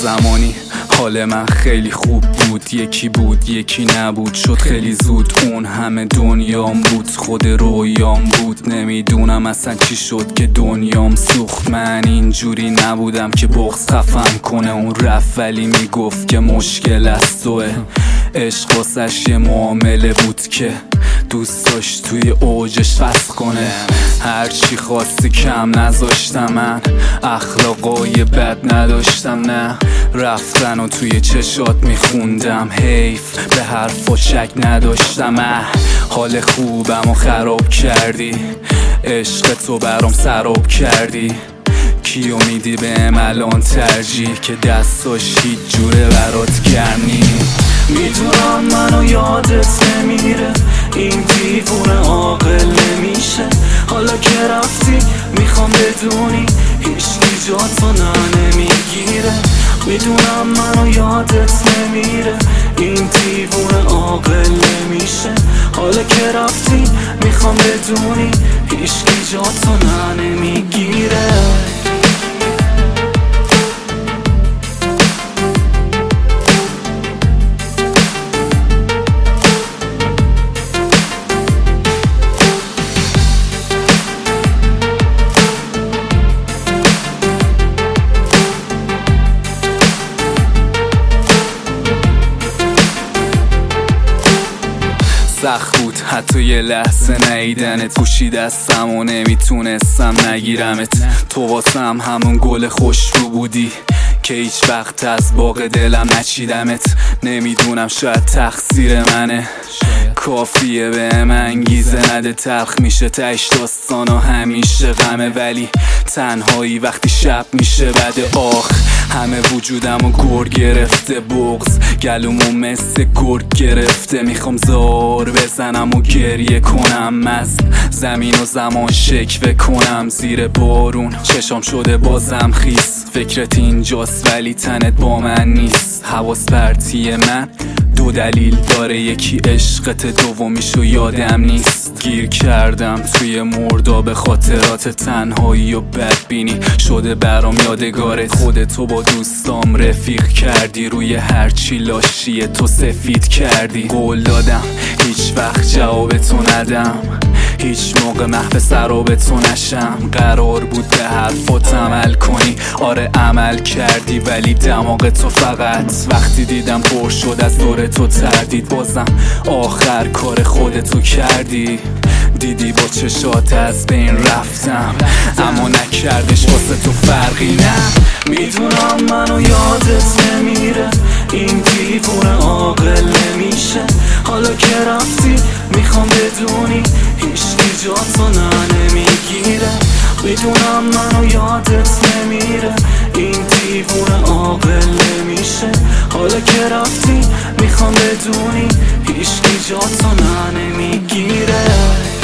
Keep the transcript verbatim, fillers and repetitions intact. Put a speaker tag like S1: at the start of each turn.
S1: زمانی حال من خیلی خوب بود، یکی بود یکی نبود، شد خیلی زود اون همه دنیام بود، خود رویام بود. نمیدونم اصلا چی شد که دنیام سوخت. من اینجوری نبودم که بغض خفم کنه، اون رفت ولی میگفت که مشکل از توه. عشق واسش یه معامله بود که دوست داشت توی اوجش فسخ کنه. هرچی خواستی کم نذاشتم، من اخلاقای بد نداشتم، نه رفتن و توی چشات میخوندم، حیف به حرفا شک نداشتم. اه حال خوبم و خراب کردی، عشق تو برام سراب کردی. کیو میدی بهم الان ترجیح که دستاش هیچ جوره برات گرم نی؟
S2: میدونم منو یادت نمیره، این دیوونه عاقل نمیشه. حالا که رفتی میخوام بدونی هیچکی جا تو نه نمیگیره. میدونم منو یادت نمیره، این دیوونه عاقل نمیشه. حالا که رفتی میخوام بدونی هیچکی جا تو نه نمیگیره.
S1: سخت بود حتی یه لحظه نیدنت، گوشی دستم و نمیتونستم نگیرمت. تو واسم همون گل خوشبو بودی که هیچ وقت از باغ دلم نچیدمت. نمیدونم شاید تقصیر منه، کافیه بهم انگیزه نده. تلخ میشه تش داستانا همیشه غمه، ولی تنهایی وقتی شب میشه بده. آخ همه وجودمو گر گرفته، بغض گلومو مثل گرگ گرفته. میخوام زار بزنم و گریه کنم، از زمین و زمان شکوه کنم. زیر بارون چشام شده بازم خیس، فکرت اینجاست ولی تنت با من نیست. حواس پرتی من دو دلیل داره، یکی عشقت، دومیشو یادم نیست. گیر کردم توی مرداب خاطرات تنهایی و بدبینی، شده برام یادگارت. خودتو با دوستام رفیق کردی، روی هرچی لاشی تو سفید کردی. قول دادم هیچ وقت جواب تو ندم، هیچ موقع محو سراب تو نشم. قرار بود به حرفات عمل کنی، آره عمل کردی، ولی دماغ تو فقط وقتی دیدم پر شد از دور تو تردید. بازم آخر کار خودتو کردی، دیدی با چشات از بین رفتم، اما نکردش واسه تو فرقی. نه
S2: میدونم منو یادت نمیره، این دیوونه عاقل نمیشه. حالا که رفتی میخوام بدونی هیچکی جا تو نه نمیگیره. میدونم منو یادت نمیره، این دیوونه عاقل نمیشه. حالا که رفتی میخوام بدونی هیچکی جا تو نه نمیگیره.